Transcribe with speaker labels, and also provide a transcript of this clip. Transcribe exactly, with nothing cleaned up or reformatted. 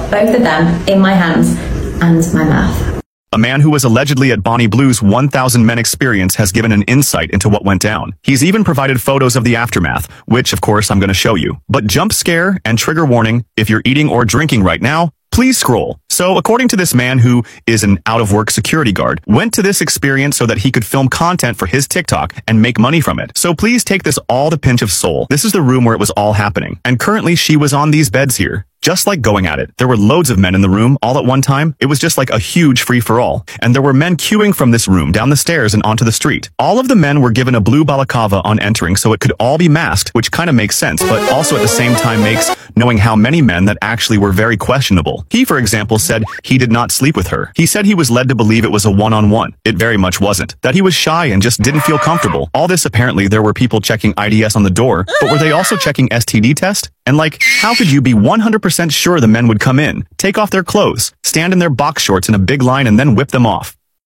Speaker 1: both of them in my hands and my mouth.
Speaker 2: A man who was allegedly at Bonnie Blue's one thousand Men experience has given an insight into what went down. He's even provided photos of the aftermath, which of course I'm going to show you. But jump scare and trigger warning, if you're eating or drinking right now, please scroll. So according to this man who is an out-of-work security guard, went to this experience so that he could film content for his TikTok and make money from it. So please take this all with a pinch of salt. This is the room where it was all happening. And currently she was on these beds here. Just like going at it. There were loads of men in the room all at one time. It was just like a huge free-for-all. And there were men queuing from this room down the stairs and onto the street. All of the men were given a blue balaclava on entering so it could all be masked, which kind of makes sense, but also at the same time makes knowing how many men that actually were very questionable. He, for example, said he did not sleep with her. He said he was led to believe it was a one-on-one. It very much wasn't. That he was shy and just didn't feel comfortable. All this apparently there were people checking I D S on the door, but were they also checking S T D test? And like, how could you be one hundred percent sure the men would come in, take off their clothes, stand in their box shorts in a big line and then whip them off?